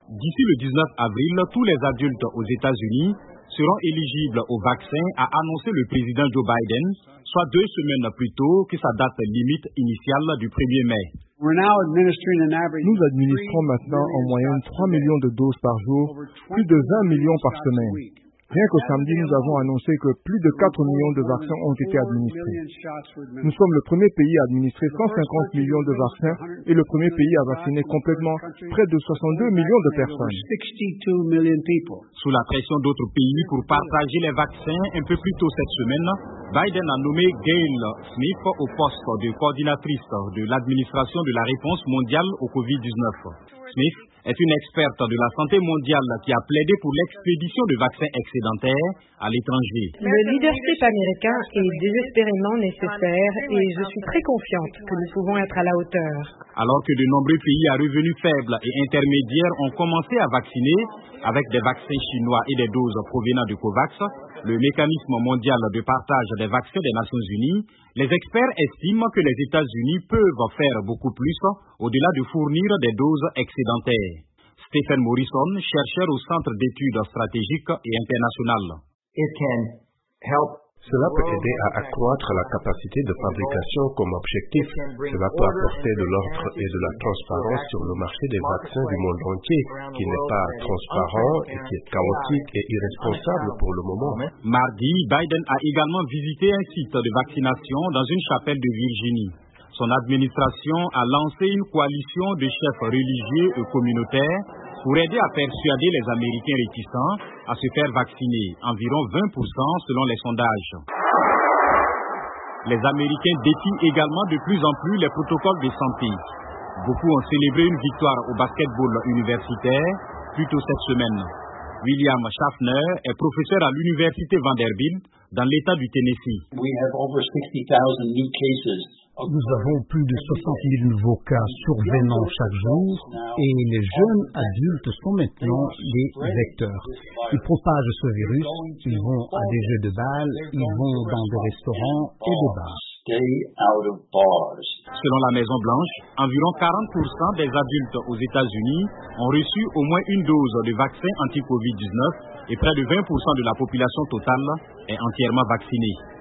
D'ici le 19 avril, tous les adultes aux États-Unis seront éligibles au vaccin, a annoncé le président Joe Biden, soit 2 semaines plus tôt que sa date limite initiale du 1er mai. Nous administrons maintenant en moyenne 3 millions de doses par jour, plus de 20 millions par semaine. Rien qu'au samedi, nous avons annoncé que plus de 4 millions de vaccins ont été administrés. Nous sommes le premier pays à administrer 150 millions de vaccins et le premier pays à vacciner complètement près de 62 millions de personnes. Sous la pression d'autres pays pour partager les vaccins un peu plus tôt cette semaine, Biden a nommé Gail Smith au poste de coordinatrice de l'administration de la réponse mondiale au COVID-19. Smith est une experte de la santé mondiale qui a plaidé pour l'expédition de vaccins excédentaires à l'étranger. Le leadership américain est désespérément nécessaire et je suis très confiante que nous pouvons être à la hauteur. Alors que de nombreux pays à revenus faibles et intermédiaires ont commencé à vacciner avec des vaccins chinois et des doses provenant du COVAX, le mécanisme mondial de partage des vaccins des Nations Unies, les experts estiment que les États-Unis peuvent faire beaucoup plus au-delà de fournir des doses excédentaires. Stephen Morrison, chercheur au Centre d'études stratégiques et internationales. Cela peut aider à accroître la capacité de fabrication comme objectif. Cela peut apporter de l'ordre et de la transparence sur le marché des vaccins du monde entier, qui n'est pas transparent et qui est chaotique et irresponsable pour le moment. Mardi, Biden a également visité un site de vaccination dans une chapelle de Virginie. Son administration a lancé une coalition de chefs religieux et communautaires pour aider à persuader les Américains réticents à se faire vacciner, environ 20% selon les sondages. Les Américains défient également de plus en plus les protocoles de santé. Beaucoup ont célébré une victoire au basketball universitaire plus tôt cette semaine. William Schaffner est professeur à l'université Vanderbilt dans l'État du Tennessee. Nous avons plus de 60 000 nouveaux cas survenant chaque jour et les jeunes adultes sont maintenant des vecteurs. Ils propagent ce virus, ils vont à des jeux de balle, ils vont dans des restaurants et des bars. Selon la Maison-Blanche, environ 40% des adultes aux États-Unis ont reçu au moins une dose de vaccin anti-COVID-19 et près de 20% de la population totale est entièrement vaccinée.